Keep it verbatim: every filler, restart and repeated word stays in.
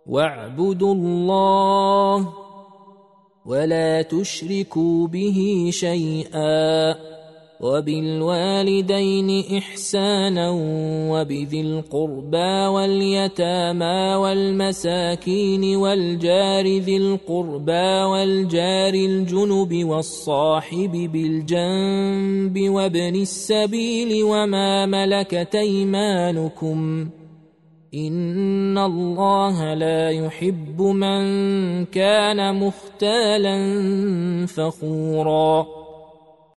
واعبدوا الله ولا تشركوا به شيئا وبالوالدين إحسانا وبذي القربى واليتامى والمساكين والجار ذي القربى والجار الجنب والصاحب بالجنب وابن السبيل وما ملكت أيمانكم إن الله لا يحب من كان مختالا فخورا